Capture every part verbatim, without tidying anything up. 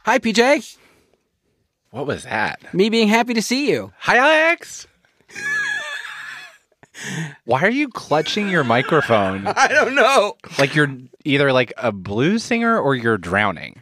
Hi, P J. What was that? Me being happy to see you. Hi, Alex. Why are you clutching your microphone? I don't know. Like you're either like a blues singer or you're drowning.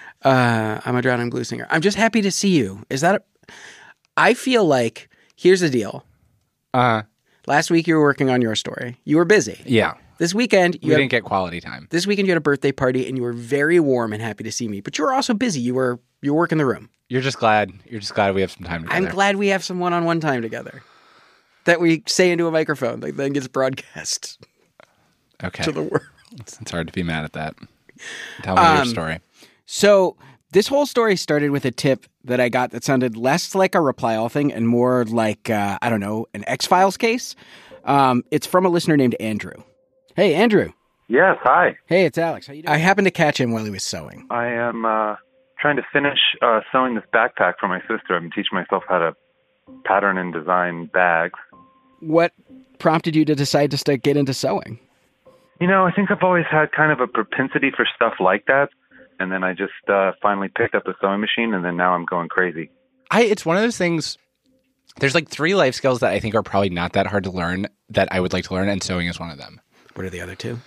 Uh, I'm a drowning blues singer. I'm just happy to see you. Is that a... I feel like, here's the deal. Uh, Last week you were working on your story. You were busy. yeah. This weekend, you We had, didn't get quality time. this weekend you had a birthday party and you were very warm and happy to see me. But you were also busy. You were you were working the room. You're just glad. You're just glad we have some time together. I'm glad we have some one-on-one time together that we say into a microphone that then gets broadcast Okay. to the world. It's, it's hard to be mad at that. Tell me Um, your story. So this whole story started with a tip that I got that sounded less like a Reply All thing and more like, uh, I don't know, an X-Files case. Um, it's from a listener named Andrew. Hey, Andrew. Yes, hi. Hey, it's Alex. How you doing? I happened to catch him while he was sewing. I am uh, trying to finish uh, sewing this backpack for my sister. I'm teaching myself how to pattern and design bags. What prompted you to decide to start get into sewing? You know, I think I've always had kind of a propensity for stuff like that. And then I just uh, finally picked up a sewing machine, and then now I'm going crazy. I. It's one of those things. There's like three life skills that I think are probably not that hard to learn that I would like to learn, and sewing is one of them. What are the other two?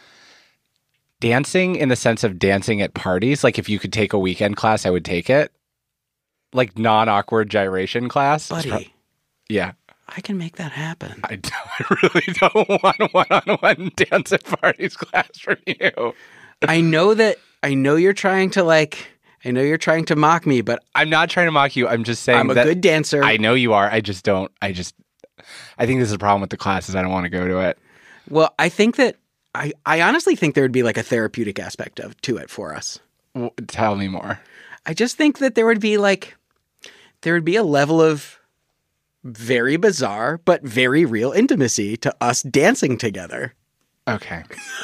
Dancing in the sense of dancing at parties. Like if you could take a weekend class, I would take it. Like non-awkward gyration class. Buddy, Pro- yeah. I can make that happen. I, don't, I really don't want one-on-one dance at parties class from you. I know that, I know you're trying to like, I know you're trying to mock me, but I'm not trying to mock you. I'm just saying I'm a that good dancer. I know you are. I just don't. I just, I think this is a problem with the classes. I don't want to go to it. Well, I think that, I, I honestly think there would be like a therapeutic aspect of to it for us. W- Tell me more. I just think that there would be like, there would be a level of very bizarre but very real intimacy to us dancing together. Okay.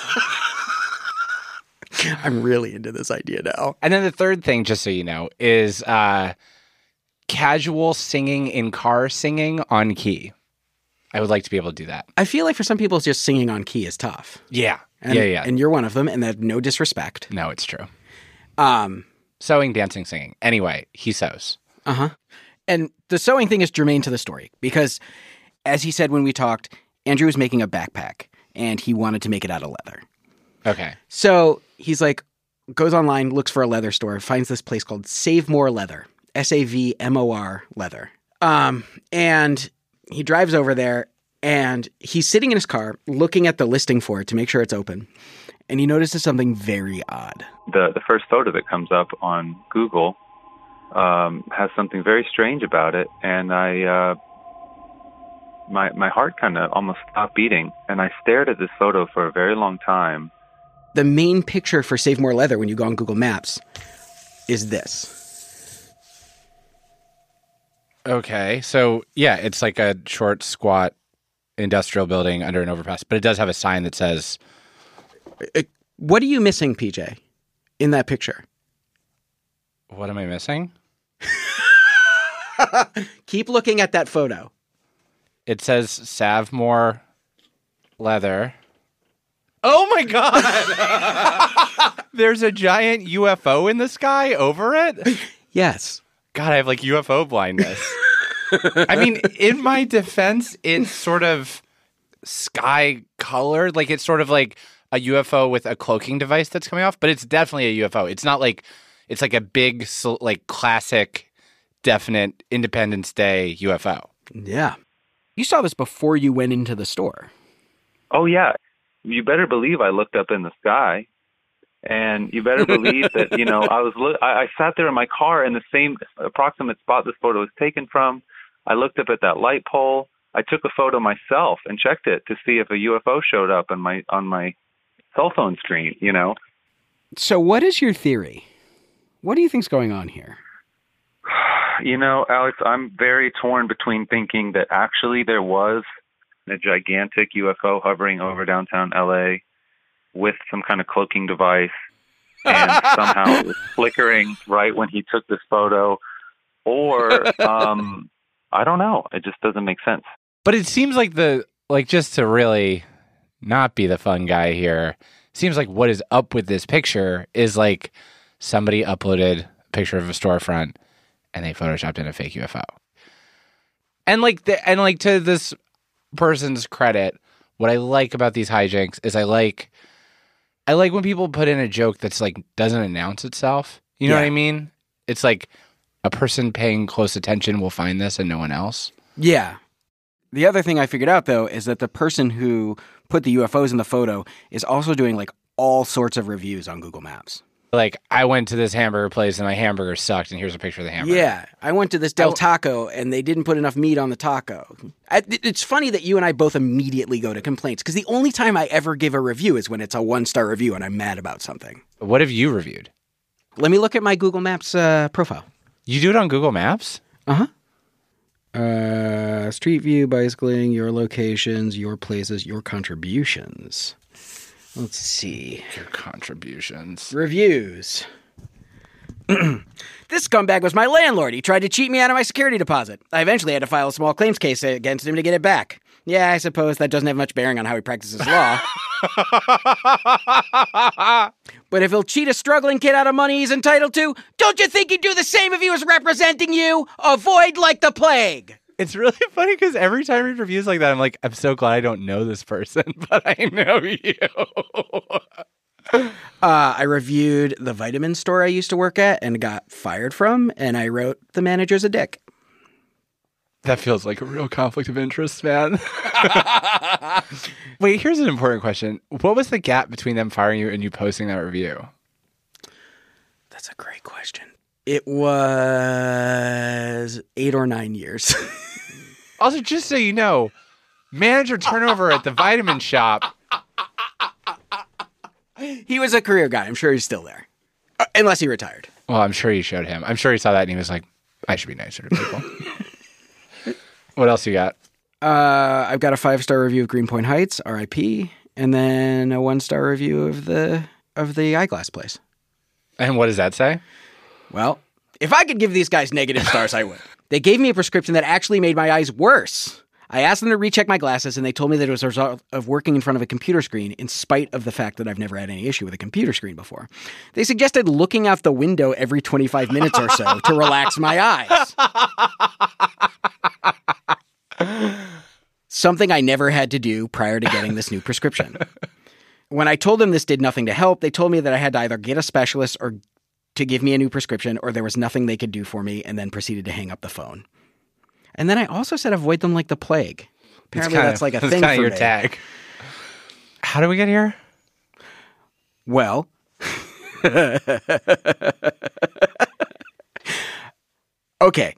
I'm really into this idea now. And then the third thing, just so you know, is uh, casual singing in car singing on key. I would like to be able to do that. I feel like for some people, just singing on key is tough. Yeah. And, yeah, yeah. And you're one of them, and that no disrespect. No, it's true. Um, Sewing, dancing, singing. Anyway, he sews. uh-huh. And the sewing thing is germane to the story because, as he said when we talked, Andrew was making a backpack, and he wanted to make it out of leather. Okay. So he's like, goes online, looks for a leather store, finds this place called Save More Leather, S A V M O R leather. Um, and he drives over there, and he's sitting in his car looking at the listing for it to make sure it's open. And he notices something very odd. The the first photo that comes up on Google um, has something very strange about it, and I uh, my my heart kind of almost stopped beating, and I stared at this photo for a very long time. The main picture for Save More Leather when you go on Google Maps is this. Okay. So, yeah, it's like a short, squat industrial building under an overpass, but it does have a sign that says... What are you missing, P J, in that picture? What am I missing? Keep looking at that photo. It says Savmore Leather. Oh my God! There's a giant U F O in the sky over it? Yes. God, I have like U F O blindness. I mean, in my defense, it's sort of sky colored. Like it's sort of like a U F O with a cloaking device that's coming off, but it's definitely a U F O. It's not like, it's like a big, like classic, definite Independence Day U F O. Yeah. You saw this before you went into the store. Oh yeah, you better believe I looked up in the sky, and you better believe that you know I was. Lo- I, I sat there in my car in the same approximate spot this photo was taken from. I looked up at that light pole. I took a photo myself and checked it to see if a U F O showed up on my on my cell phone screen. You know. So, what is your theory? What do you think's going on here? You know, Alex, I'm very torn between thinking that actually there was a gigantic U F O hovering over downtown L A with some kind of cloaking device, and somehow it was flickering right when he took this photo, or um, I don't know. It just doesn't make sense. But it seems like the, like just to really not be the fun guy here, seems like what is up with this picture is like somebody uploaded picture of a storefront and they photoshopped in a fake U F O. And like the, and like to this person's credit, what I like about these hijinks is I like I like when people put in a joke that's like doesn't announce itself. You know Yeah. what I mean? It's like a person paying close attention will find this and no one else. Yeah. The other thing I figured out, though, is that the person who put the U F Os in the photo is also doing like all sorts of reviews on Google Maps. Like, I went to this hamburger place and my hamburger sucked, and here's a picture of the hamburger. Yeah. I went to this Del Taco and they didn't put enough meat on the taco. I, it's funny that you and I both immediately go to complaints because the only time I ever give a review is when it's a one-star review and I'm mad about something. What have you reviewed? Let me look at my Google Maps uh, profile. You do it on Google Maps? Uh-huh. Uh, Street View, bicycling, your locations, your places, your contributions. Let's see. Your contributions. Reviews. This scumbag was my landlord. He tried to cheat me out of my security deposit. I eventually had to file a small claims case against him to get it back. Yeah, I suppose that doesn't have much bearing on how he practices law. But if he'll cheat a struggling kid out of money he's entitled to, don't you think he'd do the same if he was representing you? Avoid like the plague. It's really funny because every time he reviews like that, I'm like, I'm so glad I don't know this person, but I know you. uh, I reviewed the vitamin store I used to work at and got fired from, and I wrote the manager's a dick. That feels like a real conflict of interest, man. Wait, here's an important question. What was the gap between them firing you and you posting that review? That's a great question. It was eight or nine years. Also, just so you know, manager turnover at the vitamin shop. He was a career guy. I'm sure he's still there. Uh, unless he retired. Well, I'm sure you showed him. I'm sure he saw that and he was like, I should be nicer to people. What else you got? Uh, I've got a five-star review of Greenpoint Heights, R I P, and then a one-star review of the of the eyeglass place. And what does that say? Well, if I could give these guys negative stars, I would. They gave me a prescription that actually made my eyes worse. I asked them to recheck my glasses, and they told me that it was a result of working in front of a computer screen, in spite of the fact that I've never had any issue with a computer screen before. They suggested looking out the window every twenty-five minutes or so to relax my eyes. Something I never had to do prior to getting this new prescription. When I told them this did nothing to help, they told me that I had to either get a specialist or to give me a new prescription, or there was nothing they could do for me, and then proceeded to hang up the phone. And then I also said avoid them like the plague. Apparently kinda, that's like a that's thing kinda for your me. tag. How do we get here? Well, okay.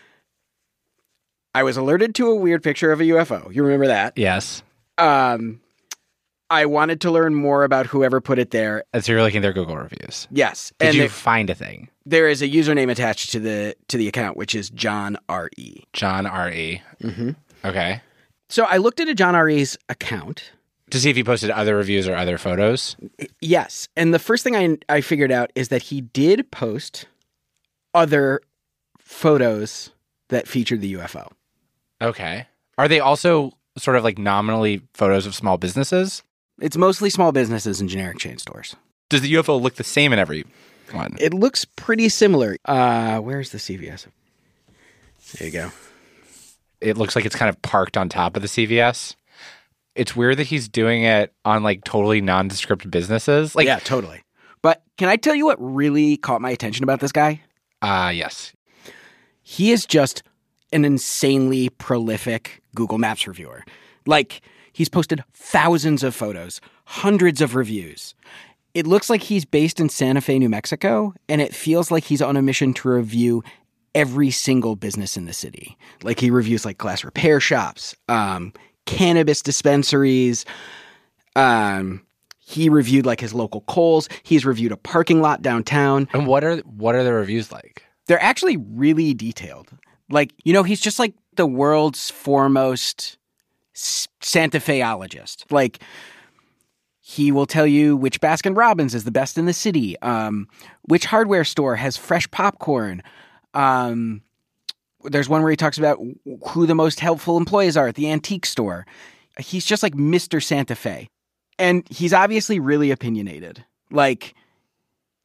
I was alerted to a weird picture of a U F O. You remember that? Yes. Um, I wanted to learn more about whoever put it there. And so you're looking at their Google reviews. Yes. Did and you there, find a thing? there is a username attached to the to the account, which is John R E. John R E. Mm-hmm. Okay. So I looked at a John R E's account. To see if he posted other reviews or other photos? Yes. And the first thing I, I figured out is that he did post other photos that featured the U F O. Okay. Are they also sort of like nominally photos of small businesses? It's mostly small businesses and generic chain stores. Does the U F O look the same in every one? It looks pretty similar. Uh, where's the C V S? There you go. It looks like it's kind of parked on top of the C V S. It's weird that he's doing it on like totally nondescript businesses. Like, yeah, totally. But can I tell you what really caught my attention about this guy? uh, yes. He is just an insanely prolific Google Maps reviewer. Like, he's posted thousands of photos, hundreds of reviews. It looks like he's based in Santa Fe, New Mexico, and it feels like he's on a mission to review every single business in the city. Like, he reviews like glass repair shops, um, cannabis dispensaries. Um, he reviewed like his local Kohl's. He's reviewed a parking lot downtown. And what are what are the reviews like? They're actually really detailed. Like, you know, he's just like the world's foremost S- Santa Feologist. Like, he will tell you which Baskin Robbins is the best in the city, um, which hardware store has fresh popcorn. Um, there's one where he talks about who the most helpful employees are at the antique store. He's just like Mister Santa Fe. And he's obviously really opinionated. Like,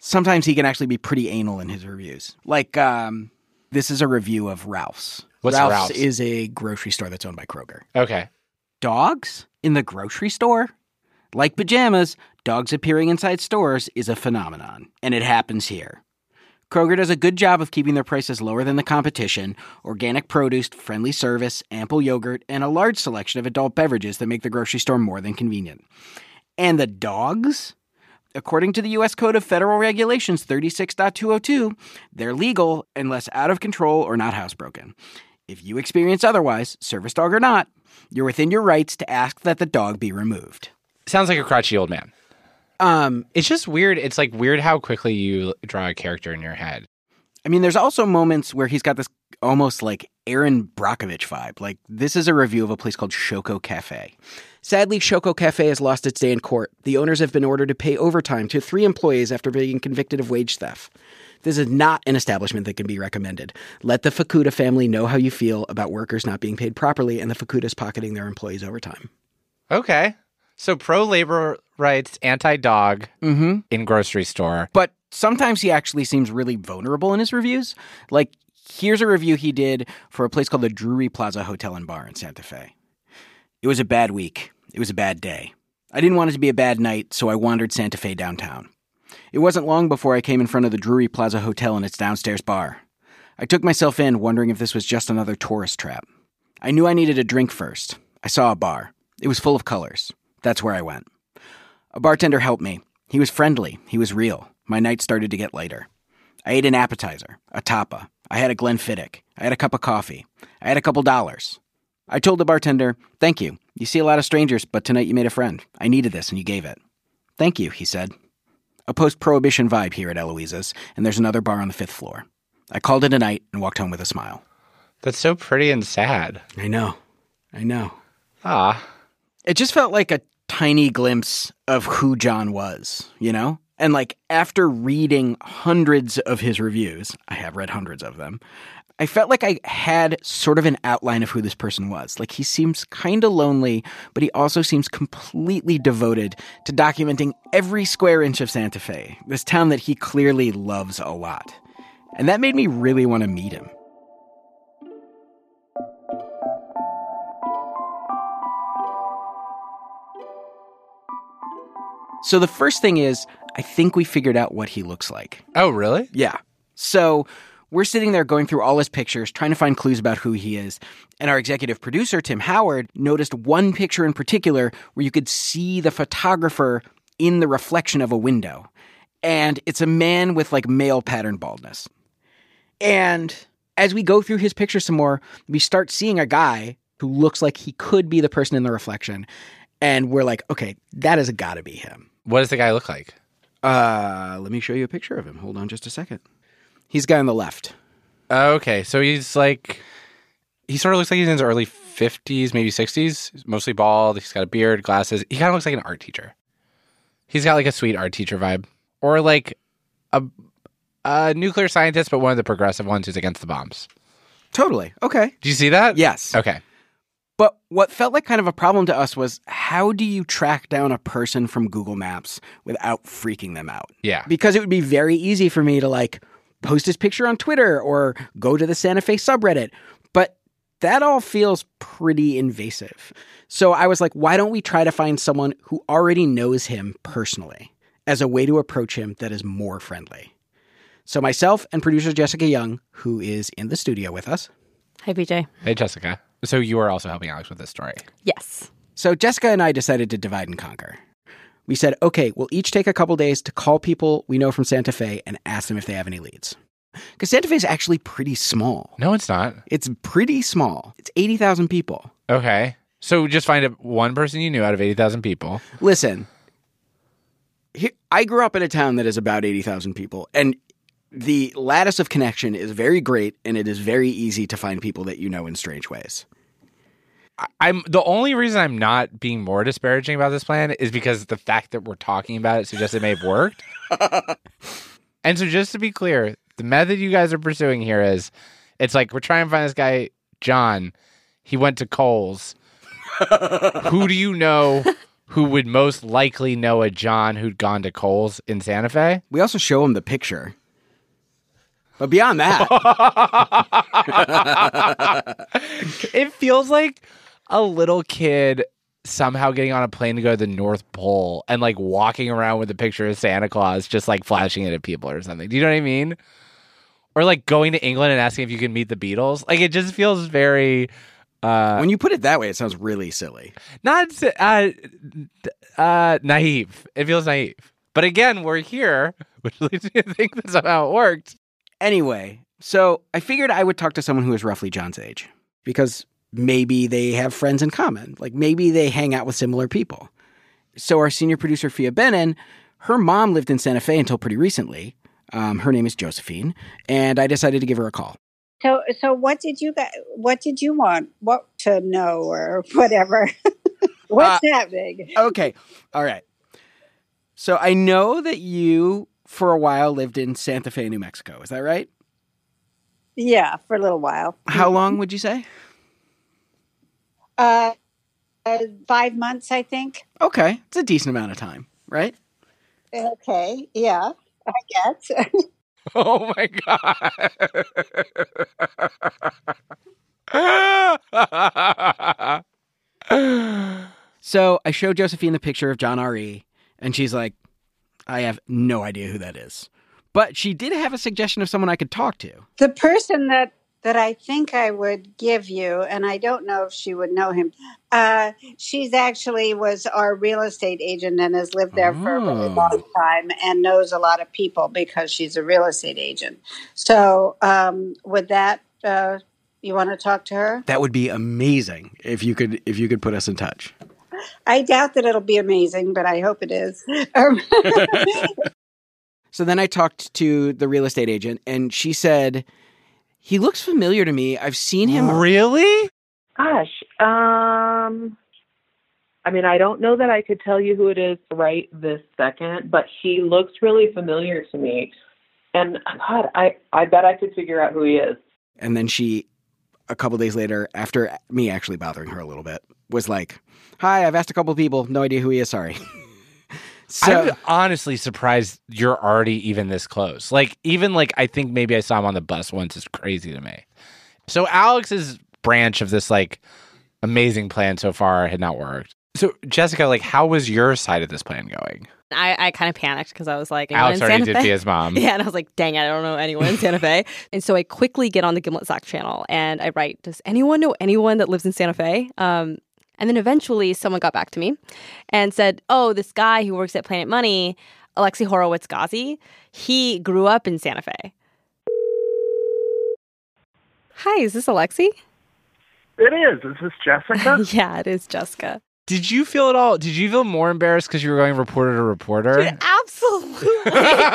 sometimes he can actually be pretty anal in his reviews. Like, um, this is a review of Ralph's. What's Ralph's? Ralph's? Is a grocery store that's owned by Kroger. Okay. Dogs in the grocery store? Like pajamas, dogs appearing inside stores is a phenomenon, and it happens here. Kroger does a good job of keeping their prices lower than the competition, organic produce, friendly service, ample yogurt, and a large selection of adult beverages that make the grocery store more than convenient. And the dogs? According to the U S Code of Federal Regulations thirty-six point two oh two, they're legal unless out of control or not housebroken. If you experience otherwise, service dog or not, you're within your rights to ask that the dog be removed. Sounds like a crotchety old man. Um, It's just weird. It's like weird how quickly you draw a character in your head. I mean, there's also moments where he's got this almost like Aaron Brockovich vibe. Like, this is a review of a place called Shoko Cafe. Sadly, Shoko Cafe has lost its day in court. The owners have been ordered to pay overtime to three employees after being convicted of wage theft. This is not an establishment that can be recommended. Let the Fukuda family know how you feel about workers not being paid properly and the Fukudas pocketing their employees' overtime. Okay. So pro-labor rights, anti-dog Mm-hmm. in grocery store. But sometimes he actually seems really vulnerable in his reviews. Like, here's a review he did for a place called the Drury Plaza Hotel and Bar in Santa Fe. It was a bad week. It was a bad day. I didn't want it to be a bad night, so I wandered Santa Fe downtown. It wasn't long before I came in front of the Drury Plaza Hotel and its downstairs bar. I took myself in, wondering if this was just another tourist trap. I knew I needed a drink first. I saw a bar. It was full of colors. That's where I went. A bartender helped me. He was friendly. He was real. My night started to get lighter. I ate an appetizer, a tapa. I had a Glenfiddich. I had a cup of coffee. I had a couple dollars. I told the bartender, "Thank you. You see a lot of strangers, but tonight you made a friend. I needed this and you gave it." "Thank you," he said. A post-prohibition vibe here at Eloise's, and there's another bar on the fifth floor. I called it a night and walked home with a smile. That's so pretty and sad. I know. I know. Ah. It just felt like a tiny glimpse of who John was, you know? And like after reading hundreds of his reviews, I have read hundreds of them, I felt like I had sort of an outline of who this person was. Like, he seems kind of lonely, but he also seems completely devoted to documenting every square inch of Santa Fe, this town that he clearly loves a lot. And that made me really want to meet him. So the first thing is, I think we figured out what he looks like. Oh, really? Yeah. So we're sitting there going through all his pictures, trying to find clues about who he is. And our executive producer, Tim Howard, noticed one picture in particular where you could see the photographer in the reflection of a window. And it's a man with like male pattern baldness. And as we go through his picture some more, we start seeing a guy who looks like he could be the person in the reflection. And we're like, okay, that has got to be him. What does the guy look like? Uh, let me show you a picture of him. Hold on just a second. He's the guy on the left. Okay, so he's like, he sort of looks like he's in his early fifties, maybe sixties. He's mostly bald. He's got a beard, glasses. He kind of looks like an art teacher. He's got like a sweet art teacher vibe. Or like a, a nuclear scientist, but one of the progressive ones who's against the bombs. Totally. Okay. Do you see that? Yes. Okay. But what felt like kind of a problem to us was, how do you track down a person from Google Maps without freaking them out? Yeah. Because it would be very easy for me to like post his picture on Twitter or go to the Santa Fe subreddit. But that all feels pretty invasive. So I was like, why don't we try to find someone who already knows him personally as a way to approach him that is more friendly? So myself and producer Jessica Young, who is in the studio with us. Hi, B J. Hey, Jessica. So you are also helping Alex with this story. Yes. So Jessica and I decided to divide and conquer. We said, okay, we'll each take a couple days to call people we know from Santa Fe and ask them if they have any leads. Because Santa Fe is actually pretty small. No, it's not. It's pretty small. It's eighty thousand people. Okay. So just find a, one person you knew out of eighty thousand people. Listen, here, I grew up in a town that is about eighty thousand people, and the lattice of connection is very great, and it is very easy to find people that you know in strange ways. I'm the only reason I'm not being more disparaging about this plan is because the fact that we're talking about it suggests it may have worked. And so just to be clear, the method you guys are pursuing here is, it's like, we're trying to find this guy, John. He went to Kohl's. Who do you know who would most likely know a John who'd gone to Kohl's in Santa Fe. We also show him the picture. But beyond that, it feels like a little kid somehow getting on a plane to go to the North Pole and like walking around with a picture of Santa Claus, just like flashing it at people or something. Do you know what I mean? Or like going to England and asking if you can meet the Beatles. Like it just feels very. Uh, when you put it that way, it sounds really silly. Not uh, uh, naive. It feels naive. But again, we're here, which leads me to think that's how it worked. Anyway, so I figured I would talk to someone who is roughly John's age because maybe they have friends in common. Like maybe they hang out with similar people. So our senior producer, Fia Benin, her mom lived in Santa Fe until pretty recently. Um, her name is Josephine, and I decided to give her a call. So, so what did you got? What did you want? What to know or whatever? What's uh, happening? Okay, all right. So I know that you, for a while, lived in Santa Fe, New Mexico. Is that right? Yeah, for a little while. How long would you say? Uh, uh, five months, I think. Okay, it's a decent amount of time, right? Okay, yeah, I guess. Oh my God. So I showed Josephine the picture of John R E, and she's like, I have no idea who that is. But she did have a suggestion of someone I could talk to. The person that, that I think I would give you, and I don't know if she would know him, uh, she's actually was our real estate agent and has lived there oh. for a really long time and knows a lot of people because she's a real estate agent. So um, with that, uh, you want to talk to her? That would be amazing if you could if you could put us in touch. I doubt that it'll be amazing, but I hope it is. So then I talked to the real estate agent, and she said, he looks familiar to me. I've seen him. Really? Gosh. Um, I mean, I don't know that I could tell you who it is right this second, but he looks really familiar to me. And God, I, I bet I could figure out who he is. And then she, a couple days later, after me actually bothering her a little bit, was like, hi, I've asked a couple people. No idea who he is. Sorry. So, I'm honestly surprised you're already even this close. Like, even like, I think maybe I saw him on the bus once is crazy to me. So Alex's branch of this like amazing plan so far had not worked. So Jessica, like, how was your side of this plan going? I, I kind of panicked because I was like, Alex in already Santa did Fe? Fia's mom. Yeah, and I was like, dang it, I don't know anyone in Santa Fe. And so I quickly get on the Gimlet Slack channel and I write, does anyone know anyone that lives in Santa Fe? Um, And then eventually someone got back to me and said, oh, this guy who works at Planet Money, Alexi Horowitz-Ghazi, he grew up in Santa Fe. Hi, is this Alexi? It is. Is this Jessica? Yeah, it is Jessica. Did you feel at all, did you feel more embarrassed because you were going reporter to reporter? Dude, absolutely.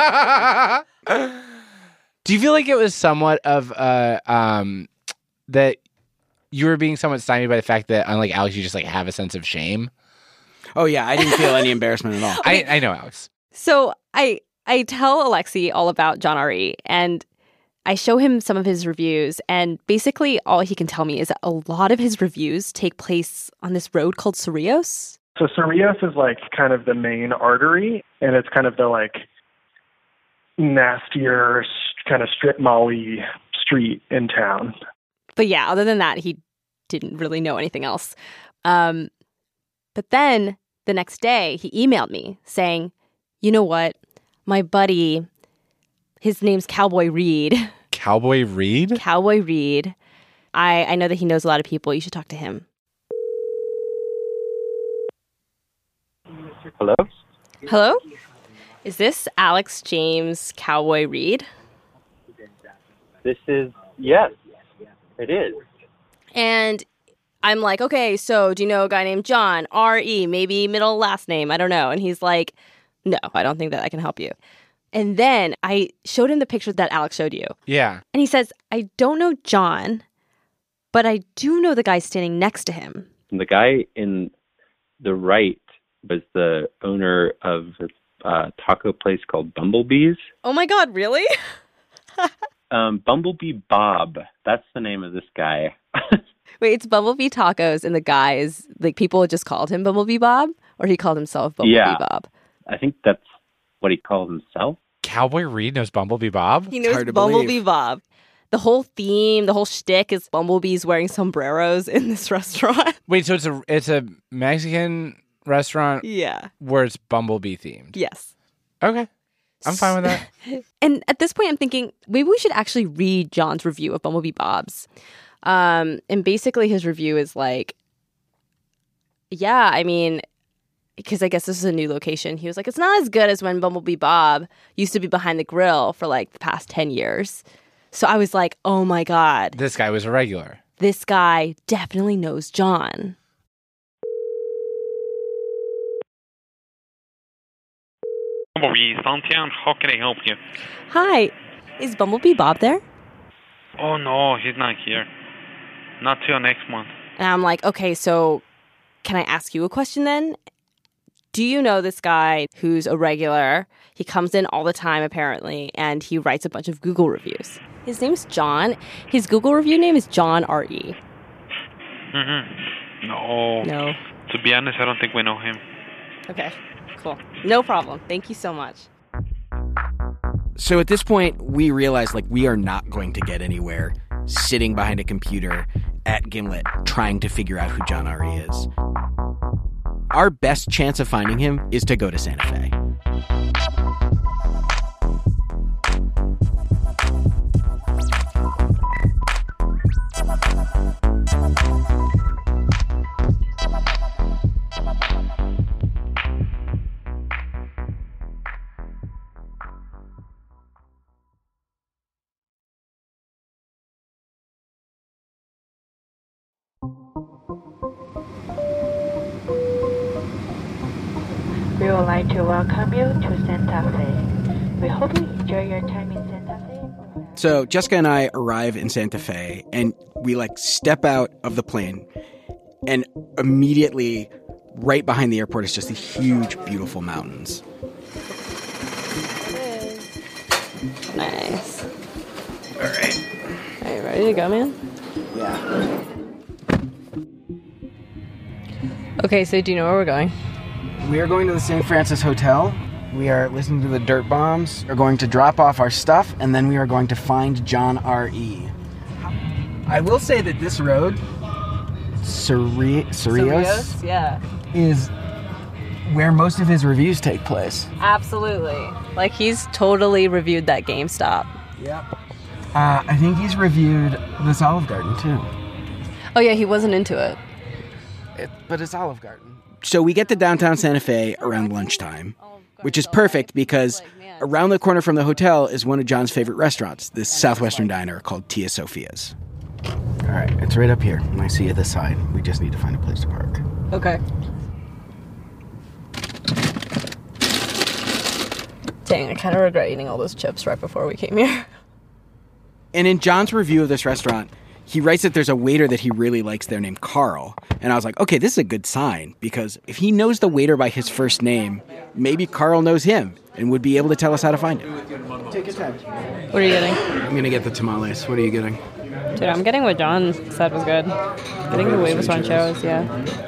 Do you feel like it was somewhat of uh, um, that you were being somewhat stymied by the fact that, unlike Alex, you just like have a sense of shame? Oh yeah, I didn't feel any embarrassment at all. I, I know Alex. So I I tell Alexi all about John R E and I show him some of his reviews, and basically all he can tell me is that a lot of his reviews take place on this road called Cerrillos. So Cerrillos is like kind of the main artery, and it's kind of the like nastier kind of strip mall-y street in town. But yeah, other than that, he didn't really know anything else. Um, but then the next day, he emailed me saying, you know what? My buddy, his name's Cowboy Reed. Cowboy Reed? Cowboy Reed. I, I know that he knows a lot of people. You should talk to him. Hello? Hello? Is this Alex James Cowboy Reed? This is, yes, it is. And I'm like, okay, so do you know a guy named John? R E, maybe middle last name, I don't know. And he's like, no, I don't think that I can help you. And then I showed him the picture that Alex showed you. Yeah. And he says, I don't know John, but I do know the guy standing next to him. The guy in the right was the owner of a taco place called Bumblebees. Oh my God, really? um, Bumblebee Bob. That's the name of this guy. Wait, it's Bumblebee Tacos, and the guy is, like, people just called him Bumblebee Bob? Or he called himself Bumblebee Yeah. Bob. I think that's what he calls himself. Cowboy Reed knows Bumblebee Bob? He knows hard to Bumblebee believe. Bob. The whole theme, the whole shtick is bumblebees wearing sombreros in this restaurant. Wait, so it's a it's a Mexican restaurant Yeah. where it's Bumblebee themed. Yes. Okay. I'm fine with that. And at this point, I'm thinking maybe we should actually read John's review of Bumblebee Bob's. Um, and basically, his review is like, yeah, I mean, because I guess this is a new location. He was like, it's not as good as when Bumblebee Bob used to be behind the grill for like the past ten years. So I was like, oh my God, This guy was a regular. this guy definitely knows John. Bumblebee, Santian, how can I help you? Hi, is Bumblebee Bob there? Oh no, he's not here. Not till next month. And I'm like, okay, so can I ask you a question then? Do you know this guy who's a regular? He comes in all the time, apparently, and he writes a bunch of Google reviews. His name's John. His Google review name is John R E. Mm-hmm. No. No. To be honest, I don't think we know him. Okay, cool. No problem. Thank you so much. So at this point, we realize like we are not going to get anywhere sitting behind a computer at Gimlet trying to figure out who John R E is. Our best chance of finding him is to go to Santa Fe. We would like to welcome you to Santa Fe. We hope you enjoy your time in Santa Fe. So Jessica and I arrive in Santa Fe, and we like step out of the plane, and immediately right behind the airport is just these huge, beautiful mountains. Nice. All right. Are you ready to go, man? Yeah. Okay, so do you know where we're going? We are going to the Saint Francis Hotel. We are listening to the Dirt Bombs. We're going to drop off our stuff, and then we are going to find John R E. I will say that this road, Cerri- Cerritos, Yeah. is where most of his reviews take place. Absolutely. Like, he's totally reviewed that GameStop. Yep. Uh, I think he's reviewed this Olive Garden, too. Oh, yeah, he wasn't into it. It, but it's Olive Garden. So we get to downtown Santa Fe around lunchtime, which is perfect because around the corner from the hotel is one of John's favorite restaurants, this Southwestern diner called Tia Sophia's. All right, it's right up here. I see you this side. We just need to find a place to park. Okay. Dang, I kind of regret eating all those chips right before we came here. And in John's review of this restaurant, he writes that there's a waiter that he really likes there named Carl. And I was like, okay, this is a good sign, because if he knows the waiter by his first name, maybe Carl knows him and would be able to tell us how to find him. Take your time. What are you getting? I'm going to get the tamales. What are you getting? Dude, I'm getting what John said was good. Getting the huevos rancheros, yeah.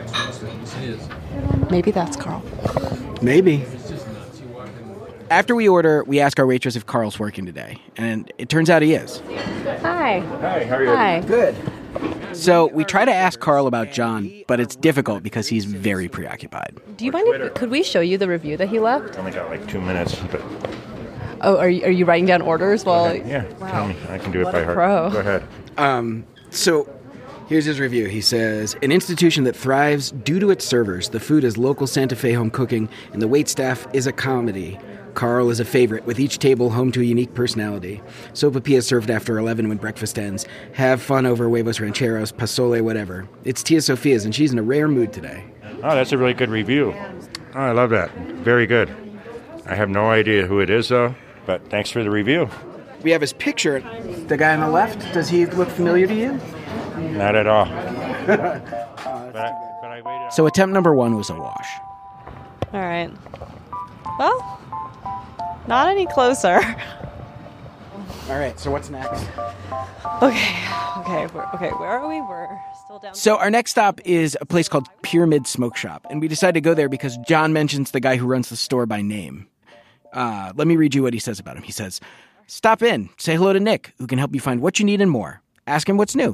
Maybe that's Carl. Maybe. After we order, we ask our waitress if Carl's working today, and it turns out he is. Hi. Hi, how are you? Hi. Good. So we try to ask Carl about John, but it's difficult because he's very preoccupied. Do you mind if, could we show you the review that he left? Only got like two minutes, but Oh, are you, are you writing down orders while... yeah, Wow. tell me. I can do it What by a heart. pro. Go ahead. Um, so here's his review. He says, an institution that thrives due to its servers. The food is local Santa Fe home cooking, and the waitstaff is a comedy. Carl is a favorite, with each table home to a unique personality. Sopapilla served after eleven when breakfast ends. Have fun over huevos rancheros, pozole, whatever. It's Tia Sophia's, and she's in a rare mood today. Oh, that's a really good review. Oh, I love that. Very good. I have no idea who it is, though, but thanks for the review. We have his picture. The guy on the left, does he look familiar to you? Not at all. but, I, but I waited. So attempt number one was a wash. All right. Well, not any closer. All right, so what's next? Okay, okay, we're, okay. Where are we? We're still down. So our next stop is a place called Pyramid Smoke Shop, and we decided to go there because John mentions the guy who runs the store by name. Uh, let me read you what he says about him. He says, "Stop in, say hello to Nick, who can help you find what you need and more. Ask him what's new."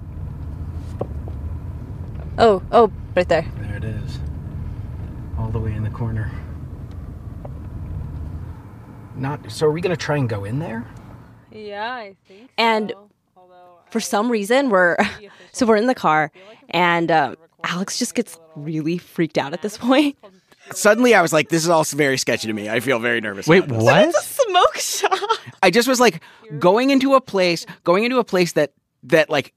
Oh, oh, right there. There it is. All the way in the corner. Not. So are we going to try and go in there? Yeah, I think so. And for some reason, we're so we're in the car, and um, Alex just gets really freaked out at this point. Suddenly, I was like, "This is all very sketchy to me. I feel very nervous." Wait, about this. what? It's a smoke shop. I just was like going into a place, going into a place that that like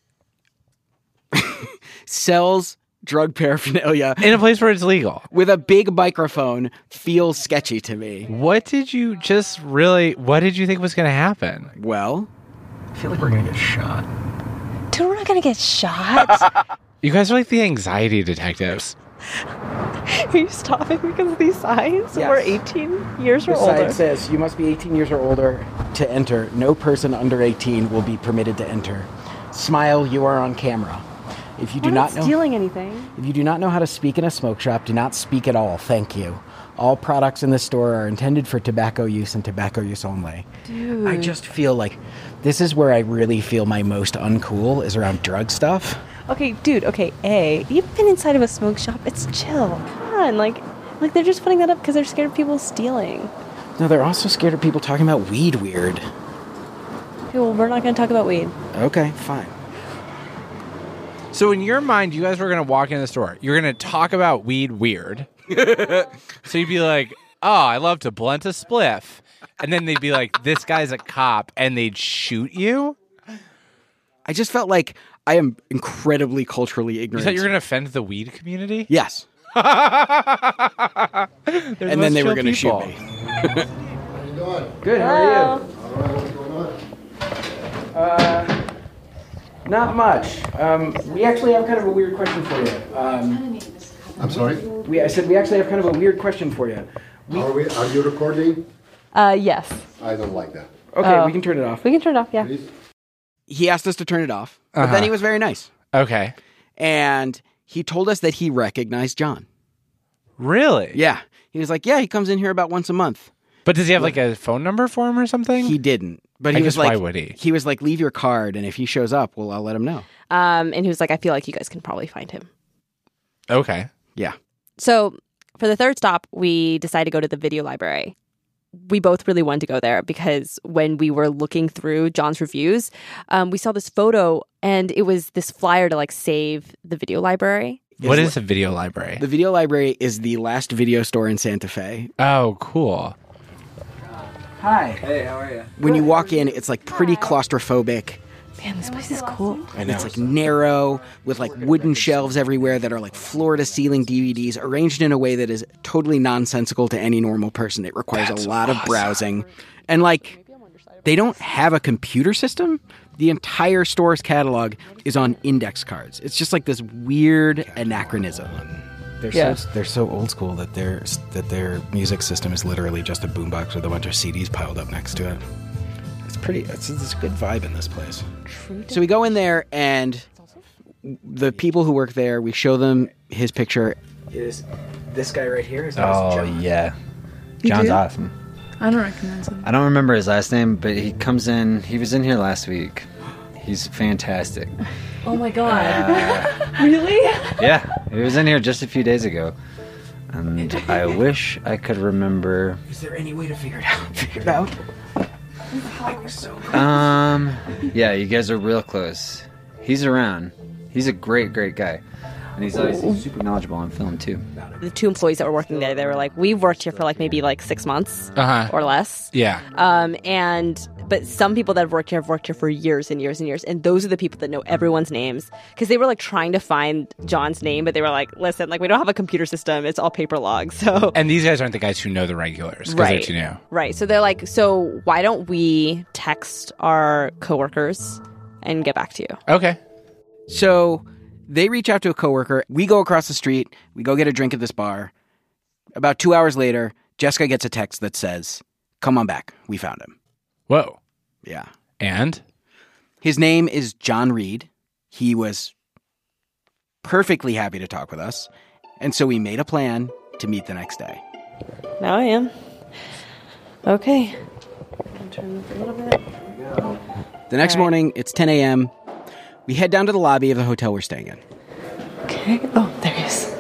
sells drug paraphernalia In a place where it's legal. with a big microphone feels sketchy to me. What did you just really, what did you think was going to happen? Well, I feel like we're gonna get shot. Dude, we're not gonna get shot. You guys are like the anxiety detectives. Are you stopping because of these signs? Yes. We're eighteen years or The older. sign says you must be eighteen years or older to enter. No person under eighteen will be permitted to enter. Smile, you are on camera. If you do We're not not know stealing anything. If you do not know how to speak in a smoke shop, do not speak at all. Thank you. All products in this store are intended for tobacco use and tobacco use only. Dude. I just feel like this is where I really feel my most uncool is around drug stuff. Okay, dude, okay, A, you've been inside of a smoke shop. It's chill. Come on, like, like they're just putting that up because they're scared of people stealing. No, they're also scared of people talking about weed weird. Okay, well, we're not going to talk about weed. Okay, fine. So in your mind, you guys were going to walk into the store. You're going to talk about weed weird. So you'd be like, oh, I love to blunt a spliff. And then they'd be like, this guy's a cop, and they'd shoot you? I just felt like I am incredibly culturally ignorant. You thought you were going to offend the weed community? Yes. They're the And then most they were chill going to shoot people. me. How you doing? Good, how are you? All right, what's going on? Uh, not much. Um, we actually have kind of a weird question for you. Um, I'm sorry? we, I said we actually have kind of a weird question for you. We, Are, we, are you recording? Uh, yes. I don't like that. okay, Oh. we can turn it off. We can turn it off, yeah. Please? He asked us to turn it off, but Uh-huh. then he was very nice. Okay. And he told us that he recognized John. Really? Yeah. He was like, yeah, he comes in here about once a month. But does he have like a phone number for him or something? He didn't. But he I was guess like, why would he? He was like, leave your card, and if he shows up, well, I'll let him know. Um, and he was like, I feel like you guys can probably find him. Okay. Yeah. So for the third stop, we decided to go to the video library. We both really wanted to go there because when we were looking through John's reviews, um, we saw this photo and it was this flyer to like save the video library. What Is is a video library? The video library is the last video store in Santa Fe. Oh, cool. Hi. Hey, how are you? When you walk in, it's like pretty claustrophobic. Man, this place is cool. And it's like narrow with like wooden shelves everywhere that are like floor to ceiling D V Ds arranged in a way that is totally nonsensical to any normal person. It requires That's a lot awesome. of browsing. And like they don't have a computer system. The entire store's catalog is on index cards. It's just like this weird anachronism. They're Yeah. so they're so old school that their that their music system is literally just a boombox with a bunch of C Ds piled up next to it. It's pretty. It's, it's a good vibe in this place. So we go in there, and the people who work there, we show them his picture. It is this guy right here. His name is Oh, John. yeah. You John's do? awesome. I don't recognize him. I don't remember his last name, but he comes in. He was in here last week. He's fantastic. Oh my god. Uh, Really? yeah, he was in here just a few days ago. And I wish I could remember. Is there any way to figure it out? Figure it out. Um, yeah, you guys are real close. He's around. He's a great, great guy. And he's always he's super knowledgeable on film, too. The two employees that were working there, they were like, we've worked here for like maybe like six months Uh-huh. or less. Yeah. Um, and but some people that have worked here have worked here for years and years and years, and those are the people that know everyone's names because they were like trying to find John's name, but they were like, listen, like we don't have a computer system; it's all paper logs. So And these guys aren't the guys who know the regulars because they're too new. right. So they're like, so why don't we text our coworkers and get back to you? Okay. So they reach out to a coworker. We go across the street. We go get a drink at this bar. About two hours later, Jessica gets a text that says, "Come on back. We found him." Whoa. Yeah. And? His name is John Reed. He was perfectly happy to talk with us. And so we made a plan to meet the next day. Now I am. Okay. I'll turn this a little bit. The next All right. morning, it's ten a.m. We head down to the lobby of the hotel we're staying in. Okay. Oh, there he is.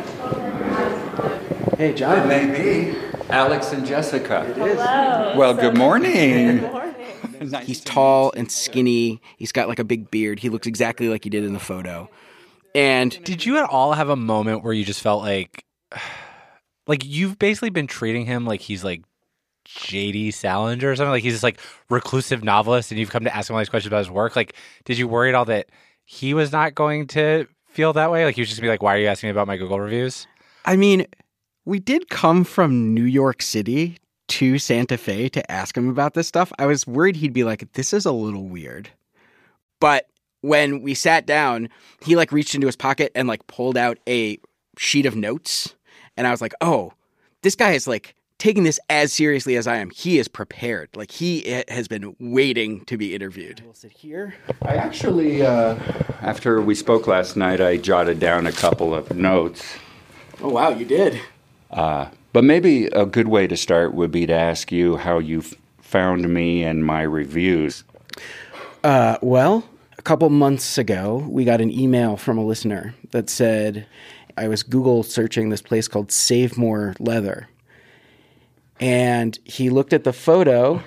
Hey, John. It may be Alex and Jessica. It is. Hello. Well, good morning. Good morning. Nice He's to tall and skinny. He's got like a big beard. He looks exactly like he did in the photo. And Did you at all have a moment where you just felt like, like you've basically been treating him like he's like J D Salinger or something? Like he's this like reclusive novelist and you've come to ask him all these questions about his work. Like, did you worry at all that he was not going to feel that way? Like he was just gonna be like, why are you asking me about my Google reviews? I mean, we did come from New York City to Santa Fe to ask him about this stuff. I was worried he'd be like, this is a little weird. But when we sat down, he like reached into his pocket and like pulled out a sheet of notes. And I was like, oh, this guy is like taking this as seriously as I am. He is prepared. Like he has been waiting to be interviewed. We'll sit here. I actually, uh, after we spoke last night, I jotted down a couple of notes. Oh, wow, you did. Uh, but maybe a good way to start would be to ask you how you f- found me and my reviews. Uh, well, a couple months ago, we got an email from a listener that said I was Google searching this place called Save More Leather. And he looked at the photo.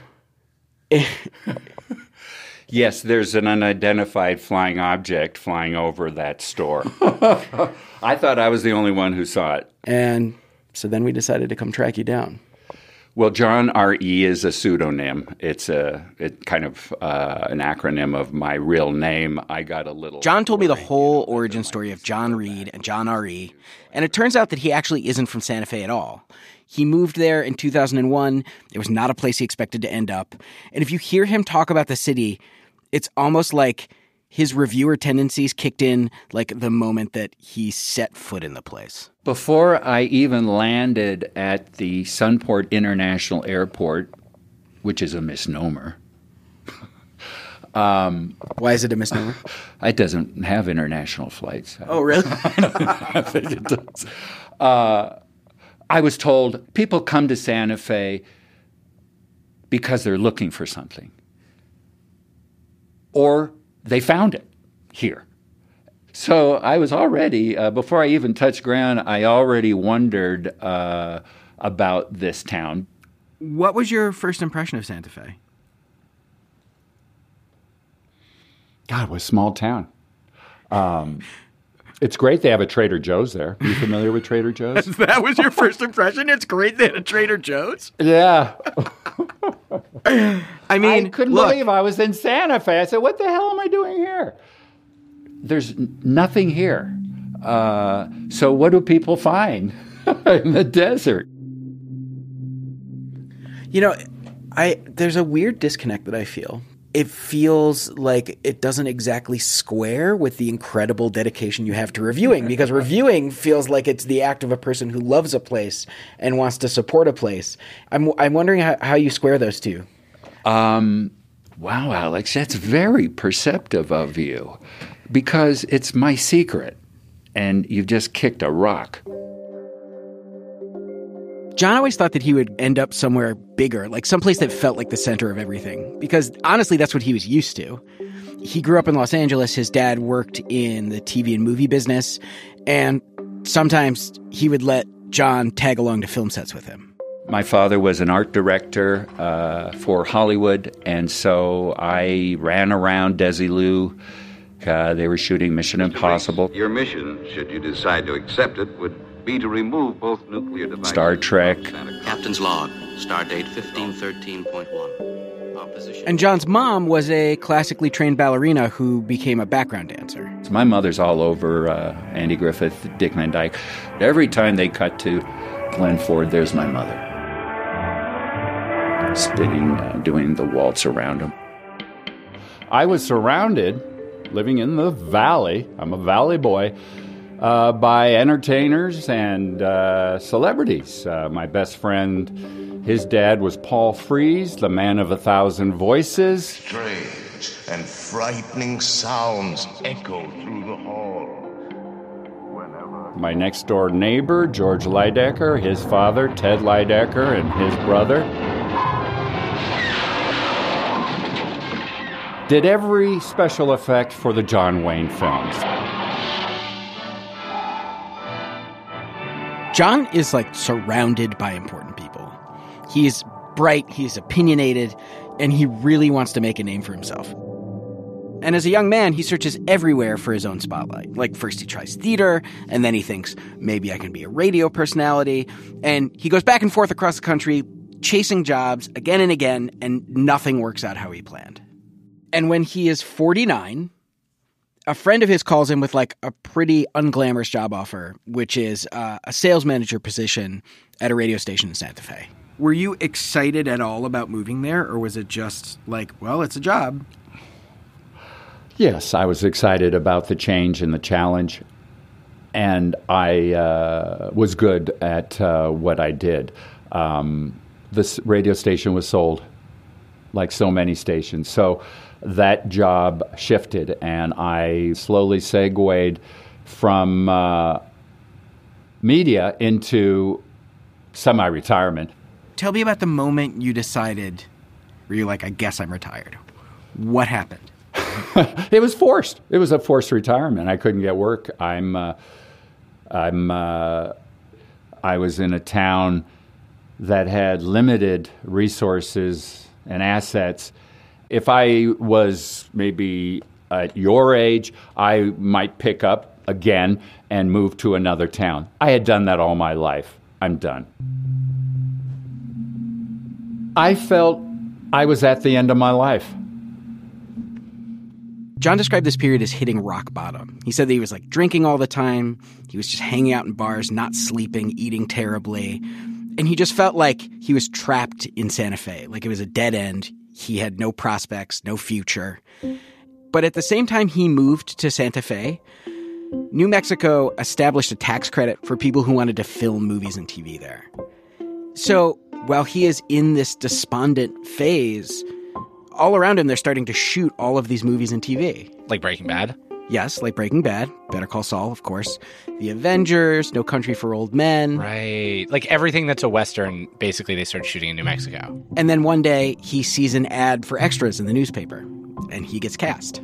Yes, there's an unidentified flying object flying over that store. I thought I was the only one who saw it. And so then we decided to come track you down. Well, John R E is a pseudonym. It's a it kind of uh, an acronym of my real name. I got a little... John told me the whole origin story of John Reed and John R E, and it turns out that he actually isn't from Santa Fe at all. He moved there in two thousand one. It was not a place he expected to end up. And if you hear him talk about the city, it's almost like his reviewer tendencies kicked in like the moment that he set foot in the place. Before I even landed at the Sunport International Airport, which is a misnomer. um, Why is it a misnomer? It doesn't have international flights. Oh, really? I think it does. Uh, I was told people come to Santa Fe because they're looking for something. Or they found it here. So I was already, uh, before I even touched ground, I already wondered uh, about this town. What was your first impression of Santa Fe? God, it was a small town. Um, it's great they have a Trader Joe's there. Are you familiar with Trader Joe's? That was your first impression? It's great they had a Trader Joe's? Yeah. I mean, I couldn't look, believe I was in Santa Fe. I said, what the hell am I doing here? There's n- nothing here. Uh, so what do people find in the desert? You know, I there's a weird disconnect that I feel. It feels like it doesn't exactly square with the incredible dedication you have to reviewing, because reviewing feels like it's the act of a person who loves a place and wants to support a place. I'm I'm wondering how, how you square those two. Um, wow, Alex, that's very perceptive of you, because it's my secret, and you've just kicked a rock. John always thought that he would end up somewhere bigger, like someplace that felt like the center of everything, because honestly, that's what he was used to. He grew up in Los Angeles. His dad worked in the T V and movie business, and sometimes he would let John tag along to film sets with him. My father was an art director uh, for Hollywood, and so I ran around Desilu. Uh, they were shooting Mission Impossible. Your mission, should you decide to accept it, would be to remove both nuclear devices. Star Trek. Captain's log, stardate fifteen thirteen point one. Opposition. And John's mom was a classically trained ballerina who became a background dancer. So my mother's all over uh, Andy Griffith, Dick Van Dyke. Every time they cut to Glenn Ford, there's my mother. Spinning, uh, doing the waltz around him. I was surrounded, living in the valley, I'm a valley boy, uh, by entertainers and uh, celebrities. Uh, my best friend His dad was Paul Frees, the man of a thousand voices. Strange and frightening sounds echo through the hall. My next door neighbor, George Lydecker, his father, Ted Lydecker, and his brother. Did every special effect for the John Wayne films. John is like surrounded by important people. He's bright, he's opinionated, and he really wants to make a name for himself. And as a young man, he searches everywhere for his own spotlight. Like, first he tries theater, and then he thinks, maybe I can be a radio personality. And he goes back and forth across the country, chasing jobs again and again, and nothing works out how he planned. And when he is forty-nine, a friend of his calls him with, like, a pretty unglamorous job offer, which is uh, a sales manager position at a radio station in Santa Fe. Were you excited at all about moving there, or was it just like, well, it's a job? Yes, I was excited about the change and the challenge, and I uh, was good at uh, what I did. Um, this radio station was sold, like so many stations. So that job shifted, and I slowly segued from uh, media into semi-retirement. Tell me about the moment you decided, where you're like, I guess I'm retired. What happened? It was forced. It was a forced retirement. I couldn't get work. I'm, uh, I'm, uh, I was in a town that had limited resources and assets. If I was maybe at your age, I might pick up again and move to another town. I had done that all my life. I'm done. I felt I was at the end of my life. John described this period as hitting rock bottom. He said that he was like drinking all the time. He was just hanging out in bars, not sleeping, eating terribly. And he just felt like he was trapped in Santa Fe, like it was a dead end. He had no prospects, no future. But at the same time he moved to Santa Fe, New Mexico established a tax credit for people who wanted to film movies and T V there. So while he is in this despondent phase, all around him, they're starting to shoot all of these movies and T V. Like Breaking Bad? Yes, like Breaking Bad. Better Call Saul, of course. The Avengers, No Country for Old Men. Right. Like everything that's a Western, basically they start shooting in New Mexico. And then one day, he sees an ad for extras in the newspaper, and he gets cast.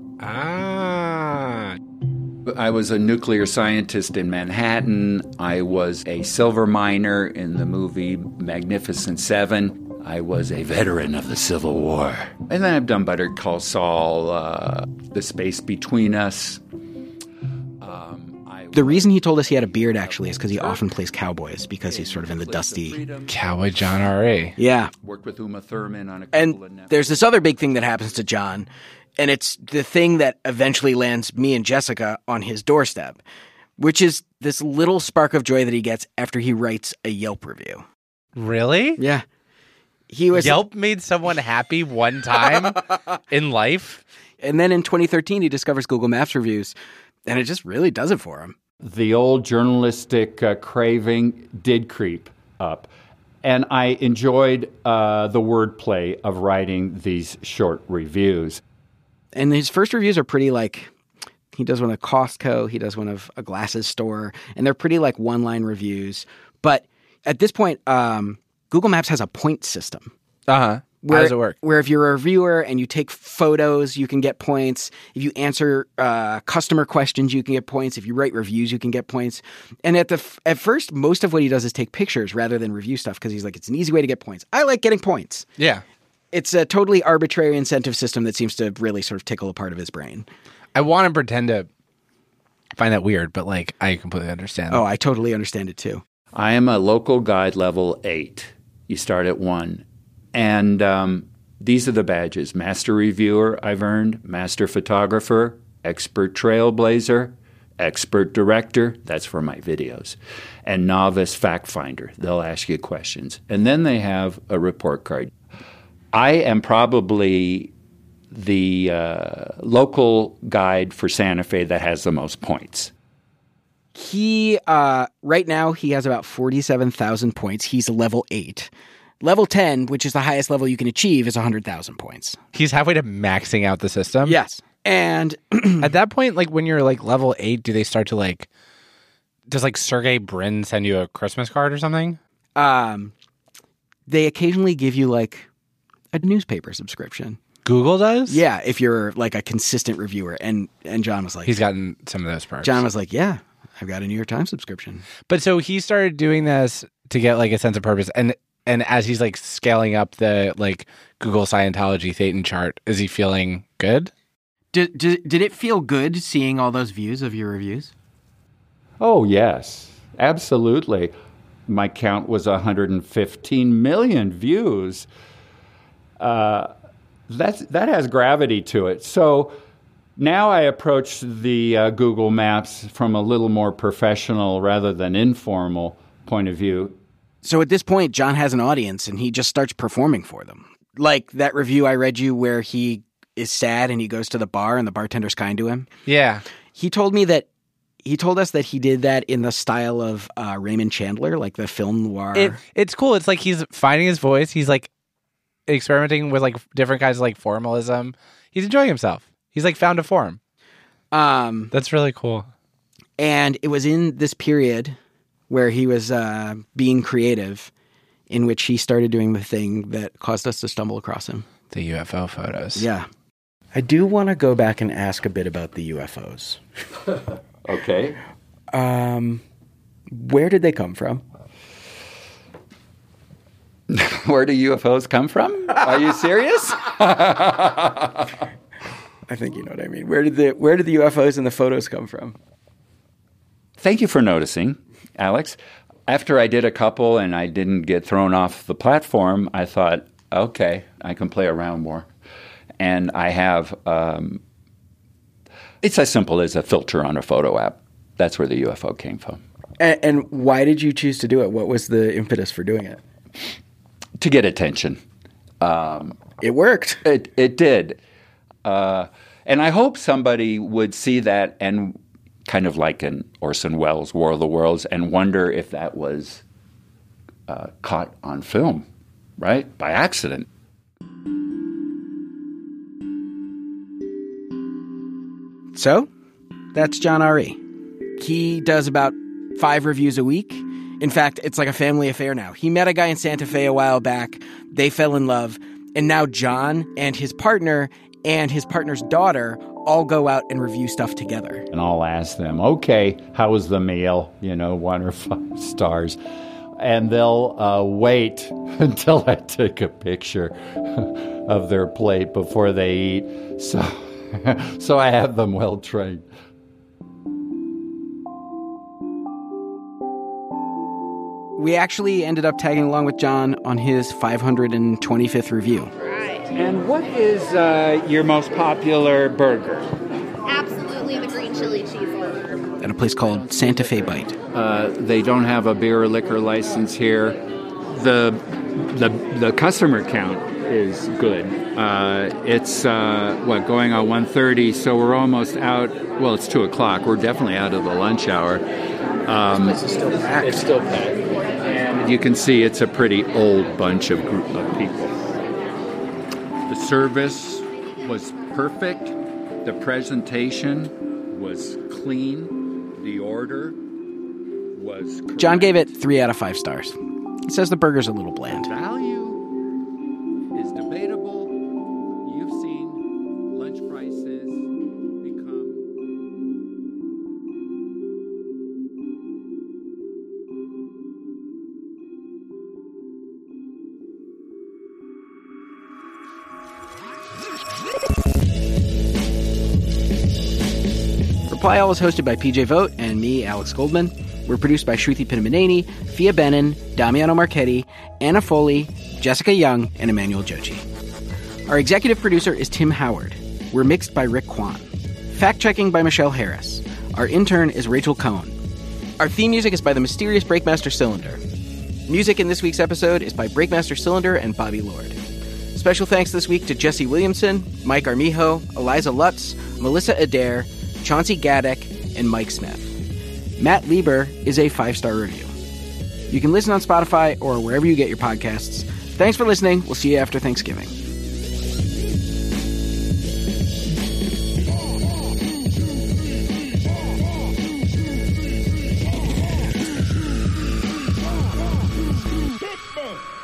Ah. I was a nuclear scientist in Manhattan. I was a silver miner in the movie Magnificent Seven. I was a veteran of the Civil War. And then I've done Better Call Saul, uh, The Space Between Us. Um, I the reason he told us he had a beard, actually, is because he often plays cowboys, because he's sort of in the dusty... Cowboy John R A. Yeah. Worked with Uma Thurman on a couple and of Netflix. There's this other big thing that happens to John, and it's the thing that eventually lands me and Jessica on his doorstep, which is this little spark of joy that he gets after he writes a Yelp review. Really? Yeah. He was Yelp made someone happy one time in life. And then in twenty thirteen, he discovers Google Maps reviews, and it just really does it for him. The old journalistic uh, craving did creep up. And I enjoyed uh, the wordplay of writing these short reviews. And his first reviews are pretty like, he does one of Costco, he does one of a glasses store, and they're pretty like one-line reviews. But at this point, um, Google Maps has a point system. Uh-huh. Where, How does it work? Where if you're a reviewer and you take photos, you can get points. If you answer uh, customer questions, you can get points. If you write reviews, you can get points. And at the f- at first, most of what he does is take pictures rather than review stuff because he's like, it's an easy way to get points. I like getting points. Yeah. It's a totally arbitrary incentive system that seems to really sort of tickle a part of his brain. I want to pretend to find that weird, but like I completely understand. Oh, I totally understand it too. I am a local guide level eight. You start at one. And um, these are the badges. Master Reviewer I've earned, Master Photographer, Expert Trailblazer, Expert Director, that's for my videos, and Novice Fact Finder. They'll ask you questions. And then they have a report card. I am probably the uh, local guide for Santa Fe that has the most points. He, uh, right now, he has about forty-seven thousand points. He's level eight. Level ten, which is the highest level you can achieve, is one hundred thousand points. He's halfway to maxing out the system? Yes. And at that point, like when you're like level eight, do they start to like, does like Sergey Brin send you a Christmas card or something? Um, they occasionally give you like a newspaper subscription. Google does? Yeah, if you're like a consistent reviewer. And and John was like... He's gotten some of those perks. John was like, yeah, I've got a New York Times subscription. But so he started doing this to get like a sense of purpose. And and as he's like scaling up the like Google Scientology Thetan chart, is he feeling good? Did, did, did it feel good seeing all those views of your reviews? Oh, yes, absolutely. My count was one hundred fifteen million views. Uh, that's, that has gravity to it. So now I approach the uh, Google Maps from a little more professional rather than informal point of view. So at this point, John has an audience and he just starts performing for them. Like that review I read you where he is sad and he goes to the bar and the bartender's kind to him. Yeah. He told me that he told us that he did that in the style of uh, Raymond Chandler, like the film noir. It, it's cool. It's like he's finding his voice. He's like experimenting with like different kinds of like formalism. He's enjoying himself. He's like found a form. Um, That's really cool. And it was in this period where he was uh, being creative in which he started doing the thing that caused us to stumble across him. The U F O photos. Yeah. I do want to go back and ask a bit about the U F Os. Okay. Um, where did they come from? Where do U F Os come from? Are you serious? I think you know what I mean. Where did the where did the U F Os and the photos come from? Thank you for noticing, Alex. After I did a couple and I didn't get thrown off the platform, I thought, okay, I can play around more. And I have, um, it's as simple as a filter on a photo app. That's where the U F O came from. And, and why did you choose to do it? What was the impetus for doing it? To get attention. Um, it worked. It, it did. Uh, and I hope somebody would see that and kind of like in Orson Welles' War of the Worlds and wonder if that was uh, caught on film, right? By accident. So, that's John R E. He does about five reviews a week. In fact, it's like a family affair now. He met a guy in Santa Fe a while back. They fell in love. And now John and his partner and his partner's daughter all go out and review stuff together. And I'll ask them, okay, how was the meal? You know, one or five stars. And they'll uh, wait until I take a picture of their plate before they eat. So, so I have them well trained. We actually ended up tagging along with John on his five hundred twenty-fifth review. And what is uh, your most popular burger? Absolutely the green chili cheese burger. At a place called Santa Fe Bite. Uh, they don't have a beer or liquor license here. The the the customer count is good. Uh, it's uh, what going on one thirty, so we're almost out. Well, it's two o'clock. We're definitely out of the lunch hour. Um, this place is still packed. It's still packed, and you can see it's a pretty old bunch of group of people. The service was perfect. The presentation was clean. The order was correct. John gave it three out of five stars. He says the burger's a little bland. Value is debatable. You've seen lunch prices become... Reply All is hosted by P J Vogt and me, Alex Goldman. We're produced by Shruti Pinnamaneni, Fia Benin, Damiano Marchetti, Anna Foley, Jessica Young, and Emmanuel Jochi. Our executive producer is Tim Howard. We're mixed by Rick Kwan. Fact-checking by Michelle Harris. Our intern is Rachel Cohn. Our theme music is by the mysterious Breakmaster Cylinder. Music in this week's episode is by Breakmaster Cylinder and Bobby Lord. Special thanks this week to Jesse Williamson, Mike Armijo, Eliza Lutz, Melissa Adair, Chauncey Gadek, and Mike Smith. Matt Lieber is a five-star review. You can listen on Spotify or wherever you get your podcasts. Thanks for listening. We'll see you after Thanksgiving. Pittsburgh.